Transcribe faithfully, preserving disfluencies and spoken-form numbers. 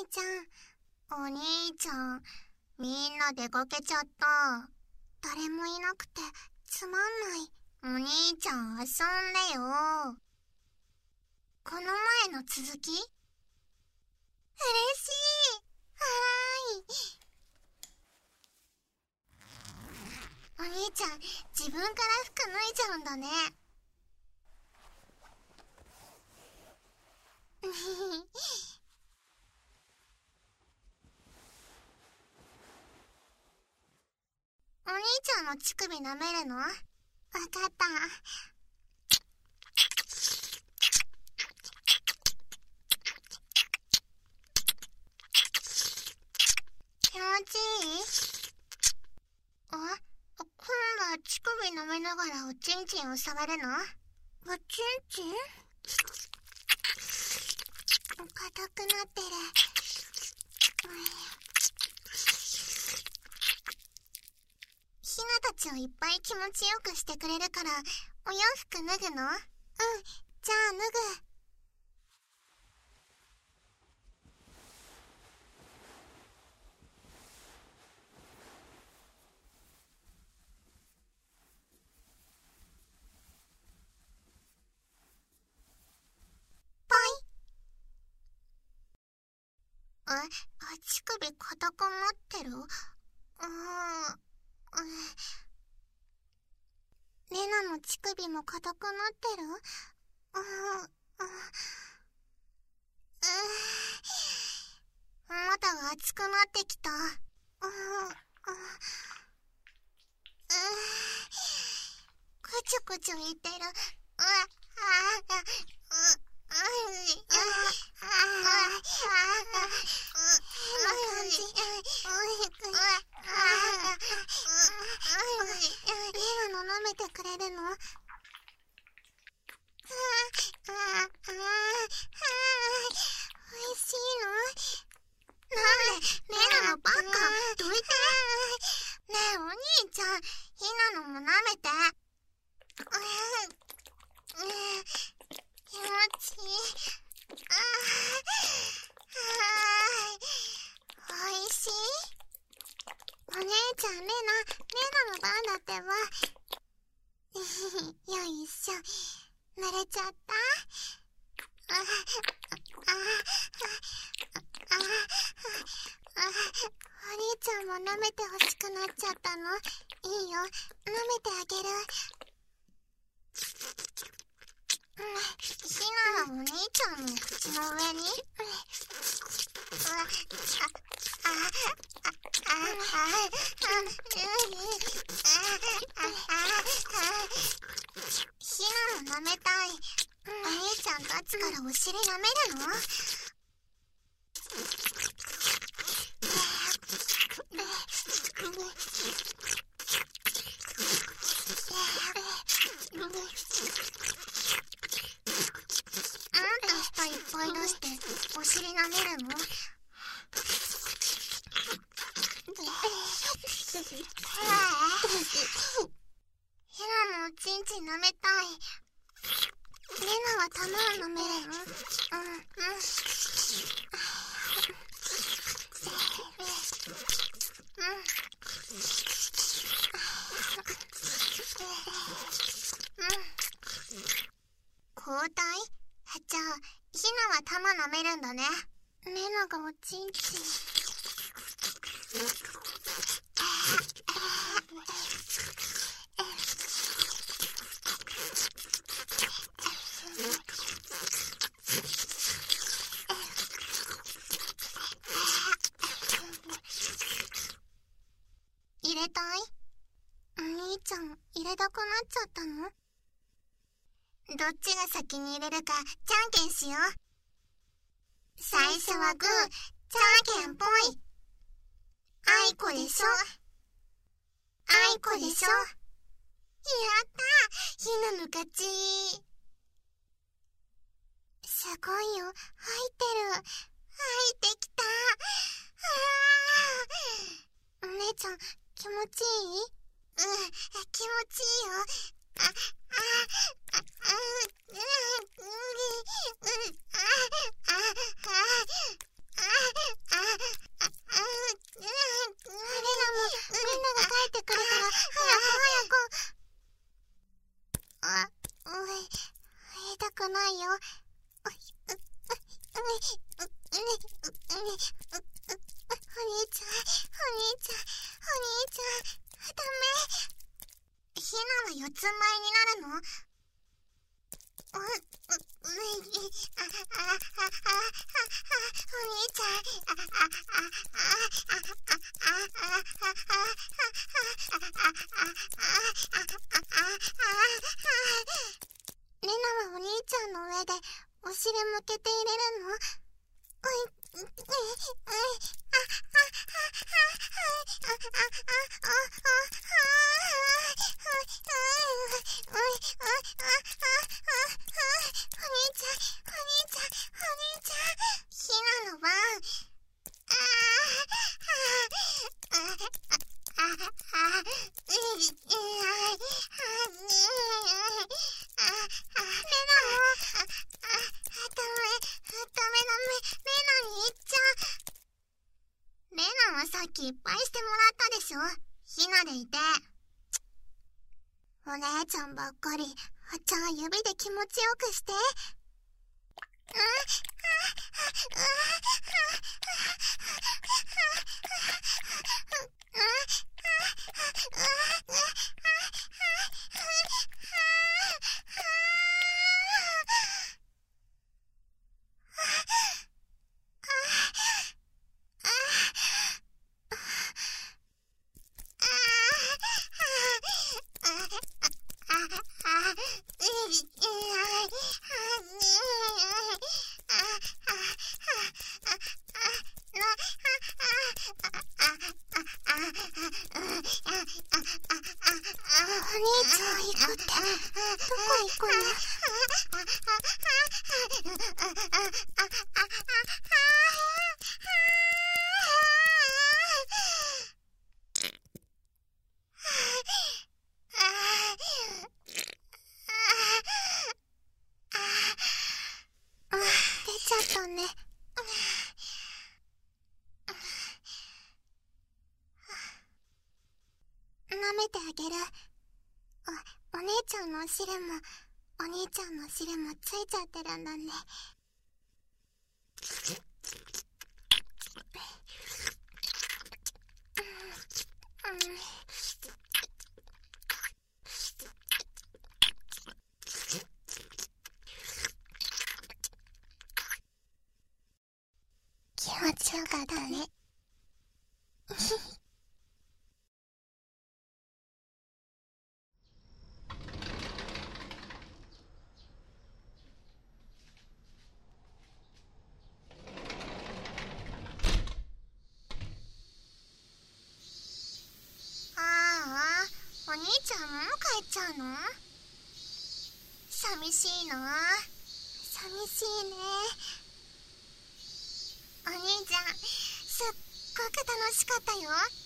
ちゃん。お兄ちゃん、みんな出かけちゃった。誰もいなくてつまんない。お兄ちゃん遊んでよ。この前の続き？嬉しい。はーい。お兄ちゃん、自分から服脱いじゃうんだね。お兄ちゃんの乳首舐めるの？わかった。気持ちいい？あ、今度は乳首舐めながらおちんちんを触るの？おちんちん？硬くなってる。ひなたちをいっぱい気持ちよくしてくれるから、お洋服脱ぐの？うん、じゃあ脱ぐ。え、乳首硬くなってる？うーん、レナの乳首も硬くなってる？うーん、うーん、股が熱くなってきた。うーん、うーん、くちゅくちゅ言ってる。うわ、あー、う、あレナの舐めてくれるの？おいしいの？なんでレナのバカどいて。ねえお兄ちゃん、ひなのも舐めて。気持ちいい。ああ、おいしい？お姉ちゃん、レナ、レナの番だってば。よいしょ。慣れちゃった？ああ、ああ、お兄ちゃんも舐めてほしくなっちゃったの？いいよ、舐めてあげる。ひなはお兄ちゃんの口の上に？ひなも舐めたい。お兄ちゃん立つからお尻舐めるの？いっぱい出してお尻舐めるの？ひなのおちんちん舐めたい。レナは玉を舐めるの？うん、うん。交代？じゃあひなは玉舐めるんだね。レナがおちんちん。入れたい？お兄ちゃん入れたくなっちゃったの？どっちが先に入れるかじゃんけんしよう。最初はグー、じゃんけんぽい。あいこでしょ。あいこでしょ。やったー、ひなの勝ち。すごいよ、入ってる。入ってきた。あー。お姉ちゃん、気持ちいい？うん、気持ちいいよ。あ、あ、あ、あ、うん、うん、うん、あ、あ、あ、あ、あ、 ちゃん、お兄ちゃん、お兄ちゃん、ダメ。ひなは四つん這いになるの？お、お、お兄ちゃん、レナはお兄ちゃんの上でお尻向けて入れるの？おい、おい、おい、さっきいっぱいしてもらったでしょ。ひなでいて。お姉ちゃんばっかり。あっちゃん指で気持ちよくして。うん、お兄ちゃん行くってどこ行くの？出ちゃったね。舐めてあげる。お、お姉ちゃんのお尻も、お兄ちゃんのお尻もついちゃってるんだね。気持ちよかったね。お兄ちゃんも帰っちゃうの？寂しいな。寂しいね。お兄ちゃん、すっごく楽しかったよ。